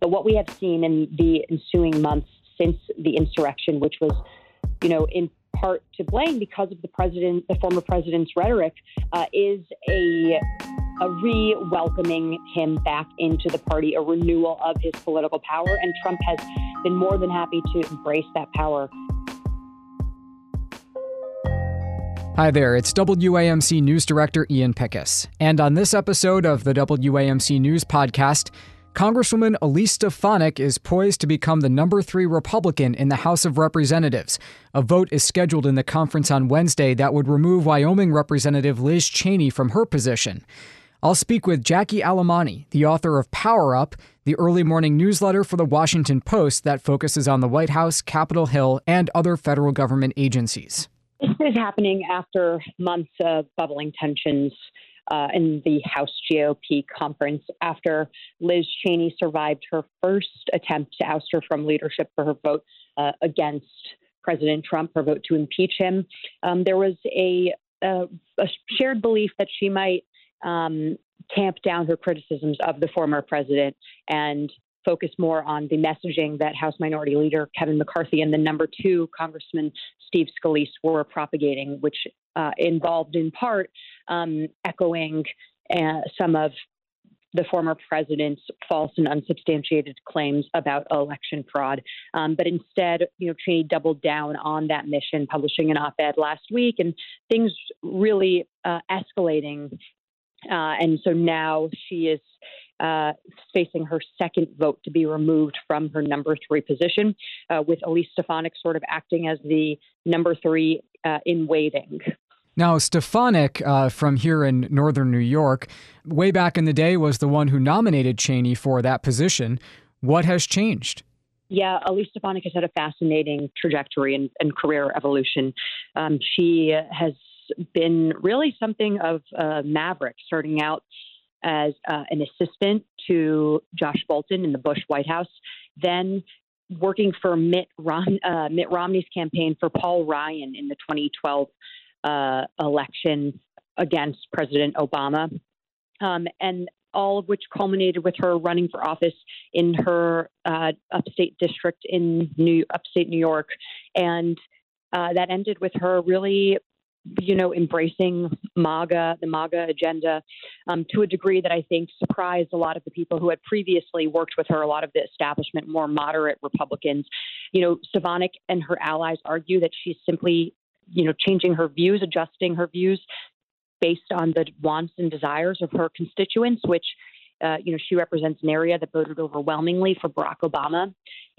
But what we have seen in the ensuing months since the insurrection, which was, in part to blame because of the former president's rhetoric, is a re-welcoming him back into the party, a renewal of his political power. And Trump has been more than happy to embrace that power. Hi there, it's WAMC News Director Ian Pickus. And on this episode of the WAMC News Podcast, Congresswoman Elise Stefanik is poised to become the number 3 Republican in the House of Representatives. A vote is scheduled in the conference on Wednesday that would remove Wyoming Representative Liz Cheney from her position. I'll speak with Jackie Alemany, the author of Power Up, the early morning newsletter for the Washington Post that focuses on the White House, Capitol Hill, and other federal government agencies. This is happening after months of bubbling tensions in the House GOP conference, after Liz Cheney survived her first attempt to oust her from leadership for her vote against President Trump, her vote to impeach him. There was a shared belief that she might tamp down her criticisms of the former president and focus more on the messaging that House Minority Leader Kevin McCarthy and the number 2 Congressman Steve Scalise were propagating, which involved in part echoing some of the former president's false and unsubstantiated claims about election fraud. But instead, Cheney doubled down on that mission, publishing an op-ed last week, and things really escalating. And so now she is facing her second vote to be removed from her number 3 position, with Elise Stefanik sort of acting as the number 3 in waiting. Now, Stefanik, from here in northern New York, way back in the day was the one who nominated Cheney for that position. What has changed? Yeah, Elise Stefanik has had a fascinating trajectory and career evolution. She has been really something of a maverick, starting out as an assistant to Josh Bolton in the Bush White House, then working for Mitt Romney's campaign for Paul Ryan in the 2012 election against President Obama, and all of which culminated with her running for office in her upstate district in upstate New York. And that ended with her really embracing the MAGA agenda to a degree that I think surprised a lot of the people who had previously worked with her, a lot of the establishment, more moderate Republicans. Stefanik and her allies argue that she's simply, changing her views, adjusting her views based on the wants and desires of her constituents, which, she represents an area that voted overwhelmingly for Barack Obama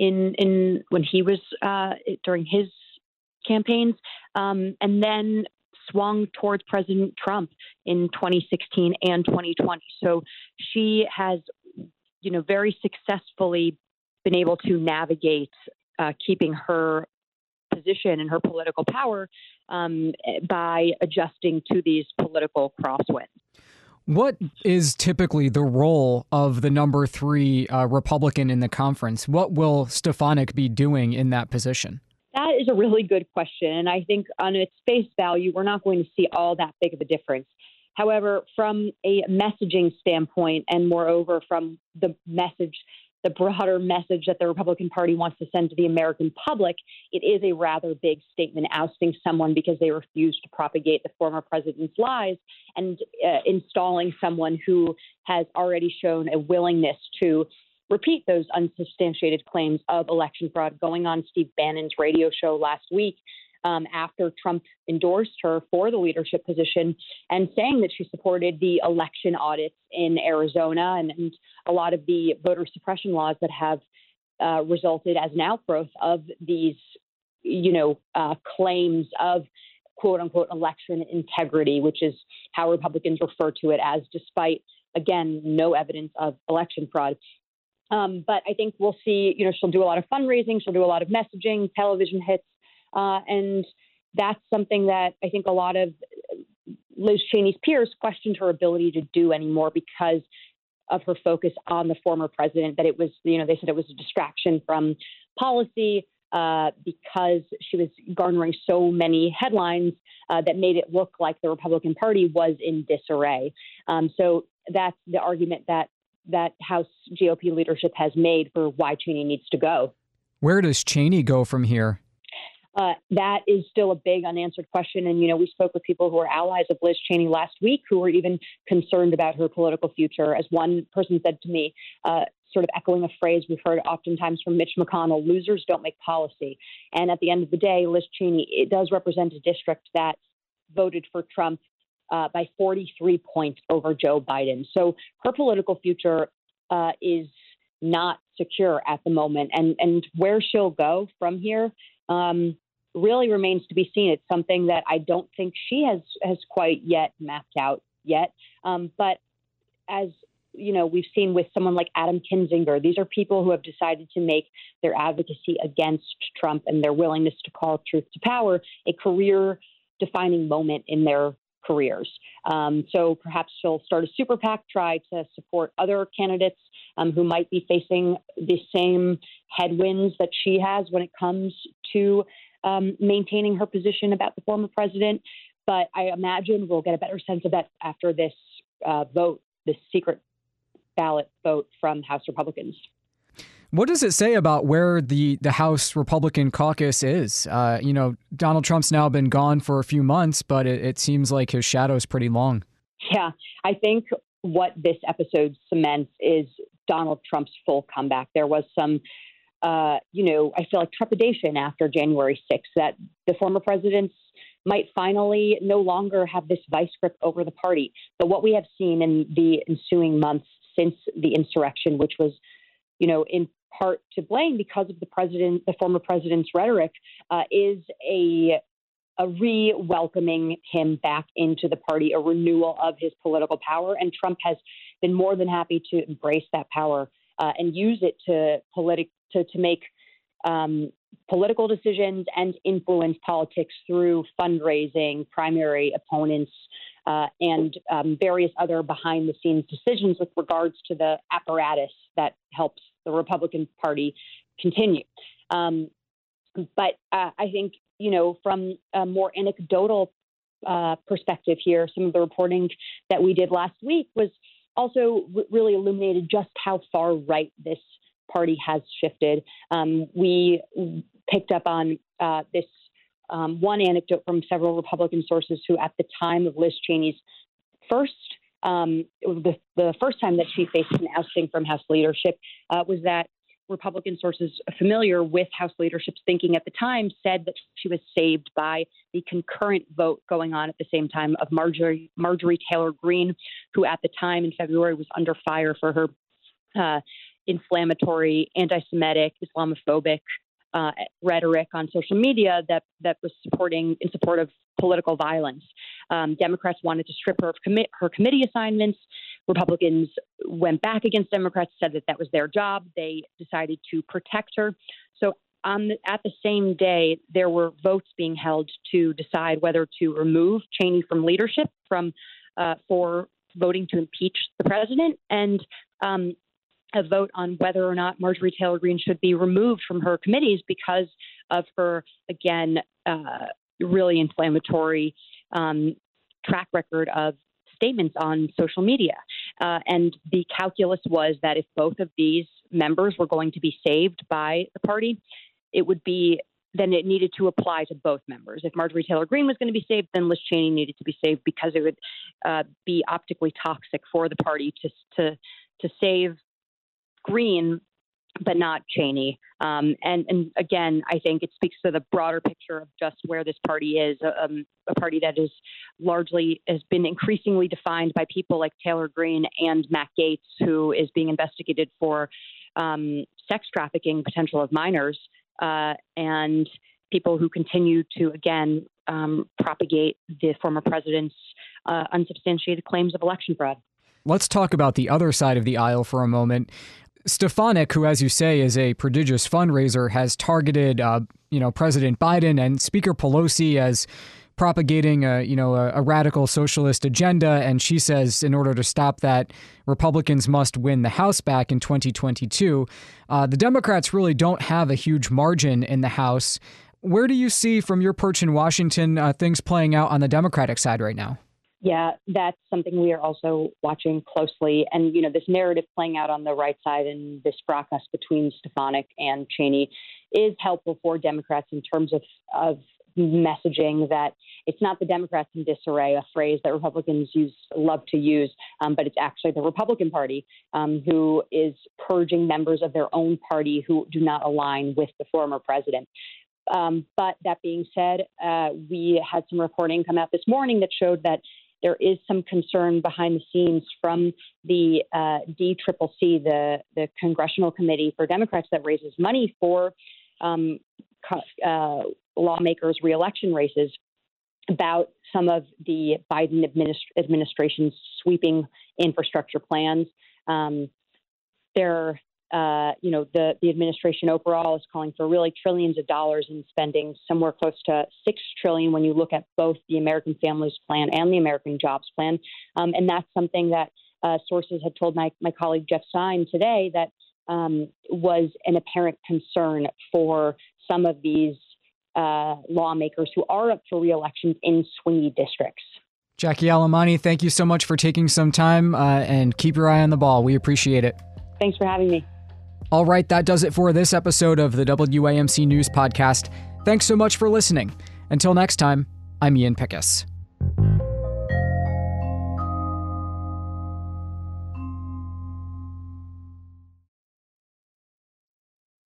in when he was during his campaigns, and then swung towards President Trump in 2016 and 2020. So she has, very successfully been able to navigate keeping her position and her political power by adjusting to these political crosswinds. What is typically the role of the number 3 Republican in the conference? What will Stefanik be doing in that position? That is a really good question. And I think on its face value, we're not going to see all that big of a difference. However, from a messaging standpoint, and moreover from the broader message that the Republican Party wants to send to the American public, it is a rather big statement, ousting someone because they refuse to propagate the former president's lies and installing someone who has already shown a willingness to repeat those unsubstantiated claims of election fraud, going on Steve Bannon's radio show last week after Trump endorsed her for the leadership position, and saying that she supported the election audits in Arizona and a lot of the voter suppression laws that have resulted as an outgrowth of these, claims of quote unquote election integrity, which is how Republicans refer to it as, despite, again, no evidence of election fraud. But I think we'll see, she'll do a lot of fundraising, she'll do a lot of messaging, television hits, and that's something that I think a lot of Liz Cheney's peers questioned her ability to do anymore because of her focus on the former president, that it was, they said it was a distraction from policy because she was garnering so many headlines that made it look like the Republican Party was in disarray. So that's the argument that that House GOP leadership has made for why Cheney needs to go. Where does Cheney go from here? That is still a big unanswered question. And, we spoke with people who are allies of Liz Cheney last week who were even concerned about her political future. As one person said to me, sort of echoing a phrase we've heard oftentimes from Mitch McConnell, losers don't make policy. And at the end of the day, Liz Cheney, it does represent a district that voted for Trump by 43 points over Joe Biden. So her political future is not secure at the moment. And where she'll go from here really remains to be seen. It's something that I don't think she has quite yet mapped out yet. But as we've seen with someone like Adam Kinzinger, these are people who have decided to make their advocacy against Trump and their willingness to call truth to power a career-defining moment in their careers. So perhaps she'll start a super PAC, try to support other candidates who might be facing the same headwinds that she has when it comes to maintaining her position about the former president. But I imagine we'll get a better sense of that after this vote, this secret ballot vote from House Republicans. What does it say about where the House Republican caucus is? Donald Trump's now been gone for a few months, but it seems like his shadow is pretty long. Yeah, I think what this episode cements is Donald Trump's full comeback. There was some, I feel like trepidation after January 6th that the former presidents might finally no longer have this vice grip over the party. But what we have seen in the ensuing months since the insurrection, which was, in part to blame because of the former president's rhetoric, is a re-welcoming him back into the party, a renewal of his political power. And Trump has been more than happy to embrace that power and use it to make political decisions and influence politics through fundraising, primary opponents, and various other behind-the-scenes decisions with regards to the apparatus that helps the Republican Party continue. But I think, from a more anecdotal perspective here, some of the reporting that we did last week was also really illuminated just how far right this party has shifted. We picked up on this one anecdote from several Republican sources who, at the time of Liz Cheney's the first time that she faced an ousting from House leadership, was that Republican sources familiar with House leadership's thinking at the time said that she was saved by the concurrent vote going on at the same time of Marjorie Taylor Greene, who at the time in February was under fire for her inflammatory, anti-Semitic, Islamophobic rhetoric on social media that was in support of political violence. Democrats wanted to strip her of her committee assignments. Republicans went back against Democrats, said that was their job. They decided to protect her. So at the same day, there were votes being held to decide whether to remove Cheney from leadership for voting to impeach the president, and a vote on whether or not Marjorie Taylor Greene should be removed from her committees because of her, again, really inflammatory track record of statements on social media. And the calculus was that if both of these members were going to be saved by the party, then it needed to apply to both members. If Marjorie Taylor Greene was going to be saved, then Liz Cheney needed to be saved because it would be optically toxic for the party to save Greene, but not Cheney. And again, I think it speaks to the broader picture of just where this party is, a party that has been increasingly defined by people like Taylor Greene and Matt Gaetz, who is being investigated for sex trafficking potential of minors, and people who continue to, again, propagate the former president's unsubstantiated claims of election fraud. Let's talk about the other side of the aisle for a moment. Stefanik, who, as you say, is a prodigious fundraiser, has targeted, President Biden and Speaker Pelosi as propagating a radical socialist agenda. And she says in order to stop that, Republicans must win the House back in 2022. The Democrats really don't have a huge margin in the House. Where do you see from your perch in Washington things playing out on the Democratic side right now? Yeah, that's something we are also watching closely. And, this narrative playing out on the right side and this fracas between Stefanik and Cheney is helpful for Democrats in terms of messaging that it's not the Democrats in disarray, a phrase that Republicans love to use, but it's actually the Republican Party who is purging members of their own party who do not align with the former president. But that being said, we had some reporting come out this morning that showed that there is some concern behind the scenes from the DCCC, the Congressional Committee for Democrats that raises money for lawmakers' reelection races, about some of the Biden administration's sweeping infrastructure plans. The administration overall is calling for really trillions of dollars in spending, somewhere close to $6 trillion when you look at both the American Families Plan and the American Jobs Plan. And that's something that sources had told my colleague Jeff Stein today that was an apparent concern for some of these lawmakers who are up for re-elections in swingy districts. Jackie Alemany, thank you so much for taking some time and keep your eye on the ball. We appreciate it. Thanks for having me. All right, that does it for this episode of the WAMC News Podcast. Thanks so much for listening. Until next time, I'm Ian Pickus.